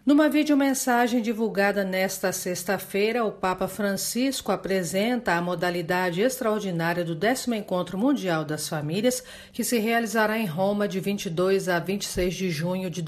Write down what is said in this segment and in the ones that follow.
Numa videomensagem divulgada nesta sexta-feira, o Papa Francisco apresenta a modalidade extraordinária do 10º Encontro Mundial das Famílias, que se realizará em Roma de 22 a 26 de junho de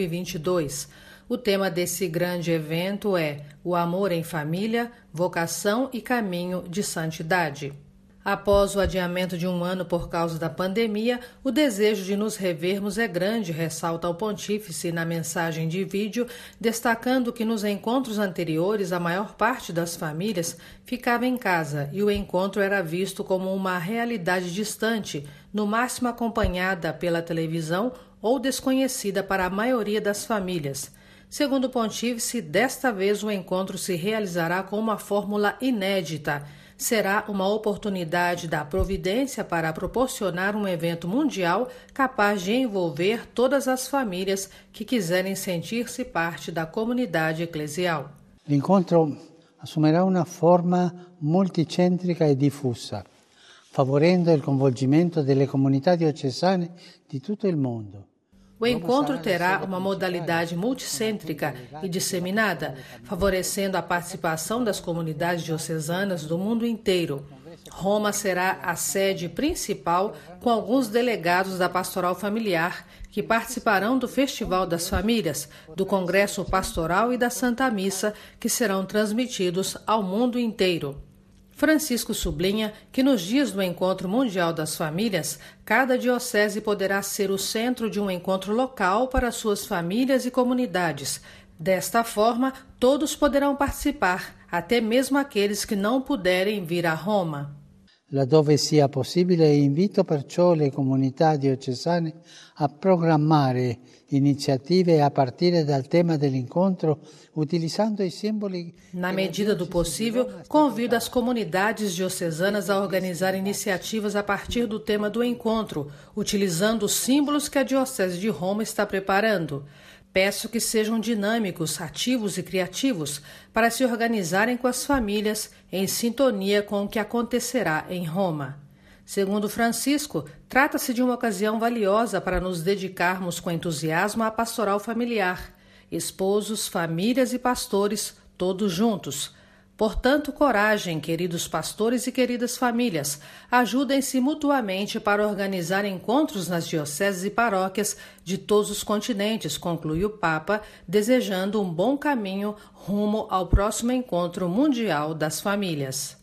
2022. O tema desse grande evento é o amor em família, vocação e caminho de santidade. Após o adiamento de um ano por causa da pandemia, o desejo de nos revermos é grande, ressalta o pontífice na mensagem de vídeo, destacando que nos encontros anteriores a maior parte das famílias ficava em casa e o encontro era visto como uma realidade distante, no máximo acompanhada pela televisão ou desconhecida para a maioria das famílias. Segundo o pontífice, desta vez o encontro se realizará com uma fórmula inédita. Será uma oportunidade da providência para proporcionar um evento mundial capaz de envolver todas as famílias que quiserem sentir-se parte da comunidade eclesial. L'incontro assumerà una forma multicentrica e diffusa, favorendo il coinvolgimento delle comunità diocesane di tutto il mondo. O encontro terá uma modalidade multicêntrica e disseminada, favorecendo a participação das comunidades diocesanas do mundo inteiro. Roma será a sede principal, com alguns delegados da Pastoral Familiar, que participarão do Festival das Famílias, do Congresso Pastoral e da Santa Missa, que serão transmitidos ao mundo inteiro. Francisco sublinha que nos dias do Encontro Mundial das Famílias, cada diocese poderá ser o centro de um encontro local para suas famílias e comunidades. Desta forma, todos poderão participar, até mesmo aqueles que não puderem vir a Roma. Laddove sia possibile, invito perciò le comunità diocesane a programmare iniziative a partire dal tema dell'incontro, utilizzando i simboli. Na medida do possível, convido as comunidades diocesanas a organizar iniciativas a partir do tema do encontro, utilizando os símbolos que a Diocese de Roma está preparando. Peço que sejam dinâmicos, ativos e criativos para se organizarem com as famílias em sintonia com o que acontecerá em Roma. Segundo Francisco, trata-se de uma ocasião valiosa para nos dedicarmos com entusiasmo à pastoral familiar, esposos, famílias e pastores, todos juntos. Portanto, coragem, queridos pastores e queridas famílias, ajudem-se mutuamente para organizar encontros nas dioceses e paróquias de todos os continentes, conclui o Papa, desejando um bom caminho rumo ao próximo Encontro Mundial das Famílias.